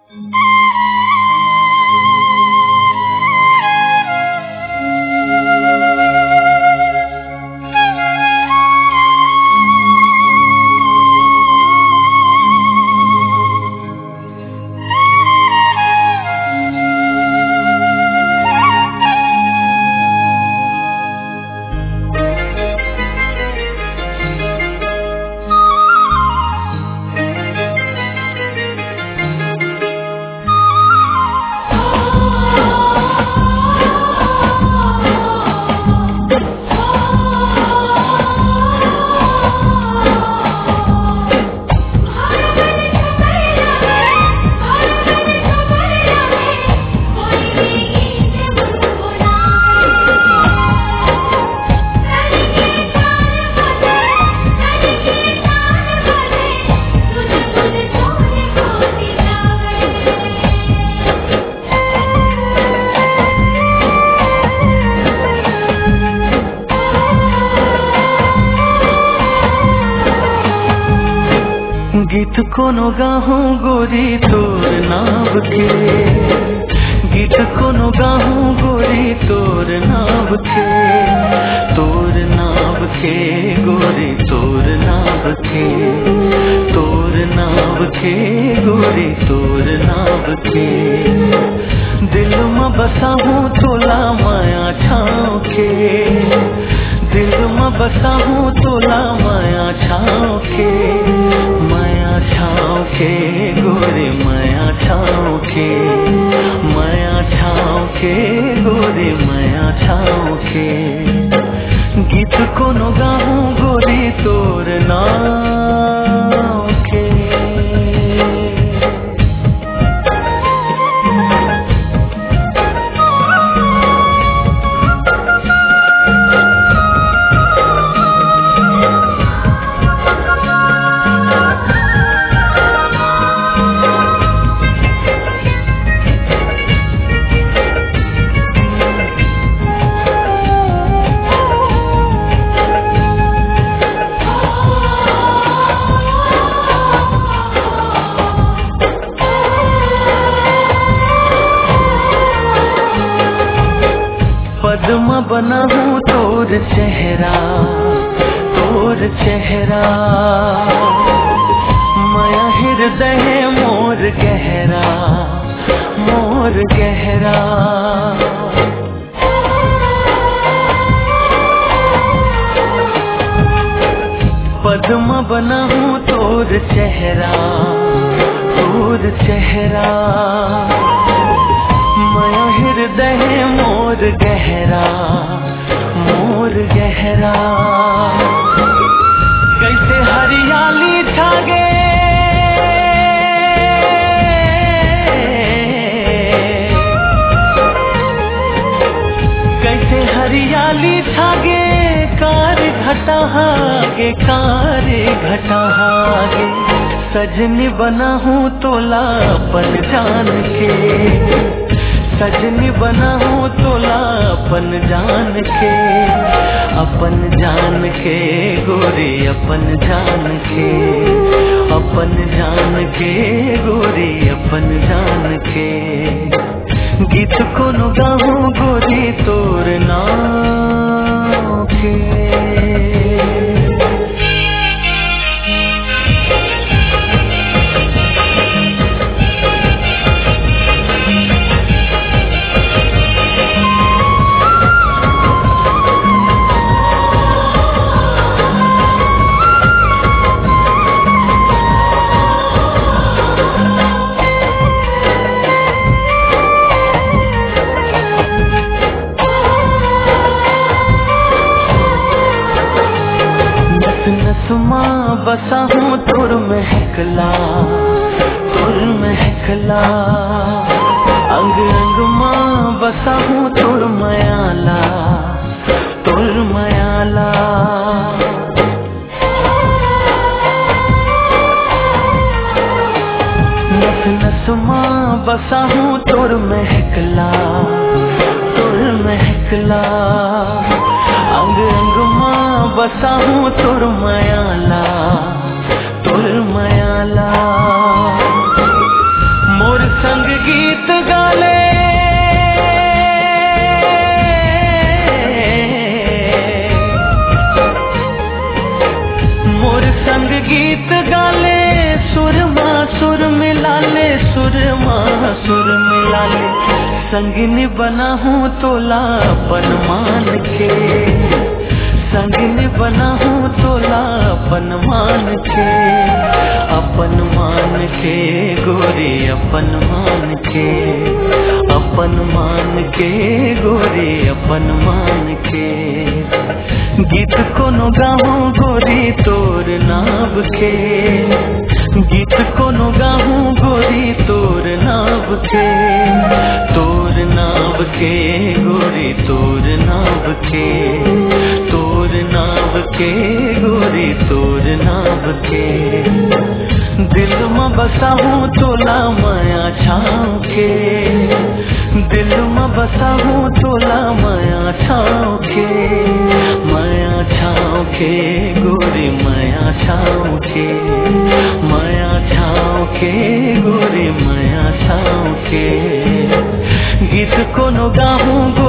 गीत कोनो गाहूं गोरी तोर नाव के, गीत कोनो गाहूं गोरी तोर नाव के, तोर नाव के गोरी तोर नाव के, तोर नाव के गोरी तोर नाव के। दिल में बसा हूँ तोला माया छाँव के, दिल में बसा हूँ तोला माया छाँव के, माया छाँव के गोरे माया छाँव के, माया छाँव के गोरे माया छाँव के। गीत कोनो गाहूं गोरी तोर नाव के। पद्म बना हूँ तोर चेहरा, तोर चेहरा, माया हृदय मोर गहरा, मोर गहरा। पद्म बना हूँ तोर चेहरा, तोर चेहरा, माया हृदय मोर गहरा, मोर गहरा। कैसे हरियाली छागे, कैसे हरियाली छागे, कार घटा हागे, कार घटा हागे। सजनी बना हूँ तोला अपन जान के, सजनी बना हूँ तोला अपन जान के, अपन जान के गोरी अपन जान के, अपन जान के गोरी अपन जान के। गीत कोनो गाहूं गोरी तोर नाव के। नसमा बसा हूँ तोर महकला, तोर महकला। अंग अंग माँ बसा हूँ तोर मयाला, तोर मयाला। नस नस माँ बसा हूँ तोर महकला, तोर महकला। अंग अंग माँ बसा हूँ तोर मयाला, तोर मयाला। मोर सुर मिला ले, संगिनी बना हूँ तोला अपन मान के, संगिनी बना हूँ तोला अपन मान के, अपन मान के गोरी अपन मान के, अपन मान के गोरी अपन मान के। गीत कोनो गाऊं गोरी तोर नाव के, गीत कोनो गाऊं गोरी तोर नाव के, तोर नाव के गोरी तोर नाव के, तोर नाव के गोरी तोर नाव के। दिल में बसा हूँ तोला माया छाँव के, दिल में बसा हूँ तोला माया छाँव के, माया छाँव के गोरी माया छाँव के, माया छाँव के गोरी माया छाँव के। गीत कोनो गाऊं